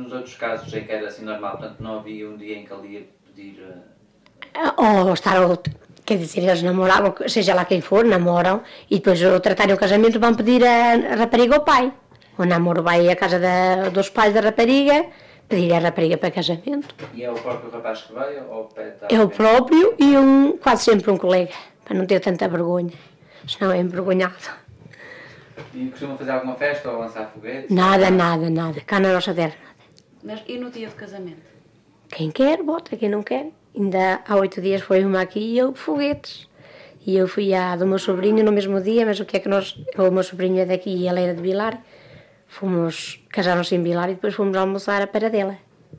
nos outros casos em que era assim normal, portanto não havia um dia em que ele ia pedir... Ou estar outro. Quer dizer, eles namoravam, seja lá quem for, namoram, e depois ao tratarem o casamento vão pedir a rapariga ao pai. O namoro vai à casa dos pais da rapariga, pedir a rapariga para casamento. E é o próprio rapaz que vai ou pede? É o próprio e quase sempre um colega, para não ter tanta vergonha, senão é envergonhado. E costumam fazer alguma festa ou lançar foguetes? Nada, cá na nossa terra nada. Mas e no dia do casamento? Quem quer, bota, quem não quer. Ainda há 8 dias foi uma aqui e eu foguetes. E eu fui à do meu sobrinho no mesmo dia, mas o que é que o meu sobrinho é daqui e ele era de Vilar. Casaram-se em Vilar e depois fomos almoçar à Paradela.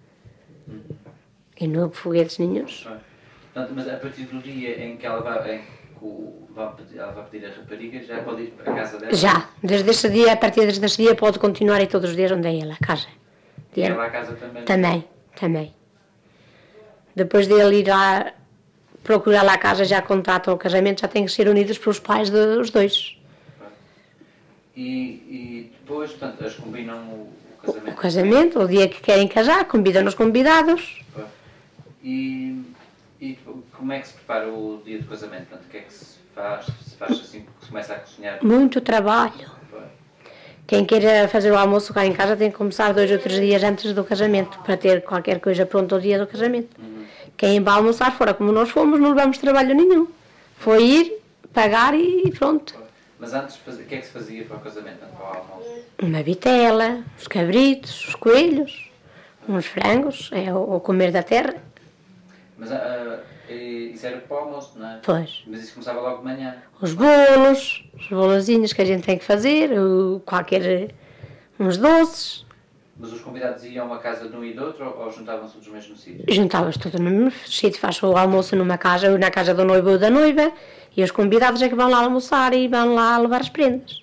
E não houve foguetes nenhuns. Portanto, mas a partir do dia em que ela vai pedir a rapariga, já pode ir para a casa dela? Já, desde esse dia, a partir desse dia pode continuar e todos os dias onde é ela, a casa. E ela a casa também? Também. Depois dele ir lá procurar lá a casa, já contratam o casamento, já têm que ser unidos pelos pais dos dois. E depois, portanto, eles combinam o casamento? O casamento, o dia que querem casar, convidam os convidados. E como é que se prepara o dia do casamento? Portanto, o que é que se faz? Se faz assim porque se começa a cozinhar? Muito trabalho. Quem queira fazer o almoço cá em casa tem que começar 2 ou 3 dias antes do casamento, para ter qualquer coisa pronta ao dia do casamento. Quem vai almoçar fora, como nós fomos, não levamos trabalho nenhum. Foi ir, pagar e pronto. Mas antes, o que é que se fazia para o casamento, para o almoço? Uma vitela, os cabritos, os coelhos, uns frangos, é o comer da terra. Mas isso era para o almoço, não é? Pois. Mas isso começava logo de manhã? Os bolozinhos que a gente tem que fazer, uns doces. Mas os convidados iam à casa de um e do outro ou juntavam-se todos no mesmo sítio? Juntava-se tudo no mesmo sítio, faz o almoço numa casa, na casa do noivo ou da noiva, e os convidados é que vão lá almoçar e vão lá levar as prendas.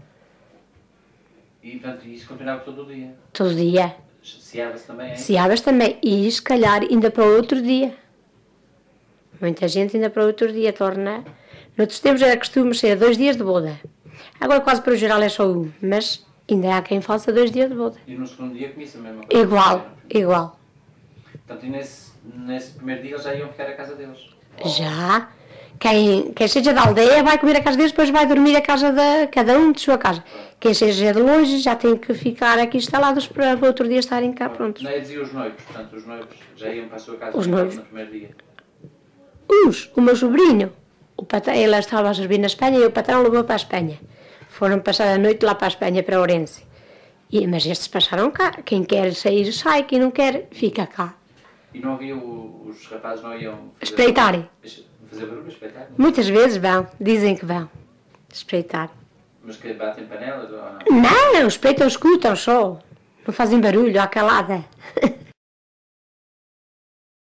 E, portanto, isso continuava todo o dia? Todo dia. Ceava-se também, é? Ceava-se também, e se calhar ainda para o outro dia. Muita gente ainda para o outro dia torna... Noutros tempos era costume ser 2 dias de boda. Agora quase para o geral é só 1, mas ainda há quem faça 2 dias de boda. E no segundo dia comia-se a mesma coisa? Igual. Portanto, e nesse primeiro dia eles já iam ficar à casa deles? Já. Quem seja da aldeia vai comer a casa deles, depois vai dormir a casa cada um de sua casa. Quem seja de longe já tem que ficar aqui instalados para o outro dia estarem cá prontos. Não é dizer os noivos, portanto os noivos já iam para a sua casa os noivos. No primeiro dia? O meu sobrinho, ele estava a servir na Espanha e o patrão levou para a Espanha. Foram passar a noite lá para a Espanha, para Ourense. Mas estes passaram cá. Quem quer sair sai, quem não quer fica cá. E não havia os rapazes não iam espreitar? Fazer barulho, espreitar? Muitas vezes vão, dizem que vão espreitar. Mas que batem panelas ou não? Não, espreitam, escutam só. Não fazem barulho, à calada.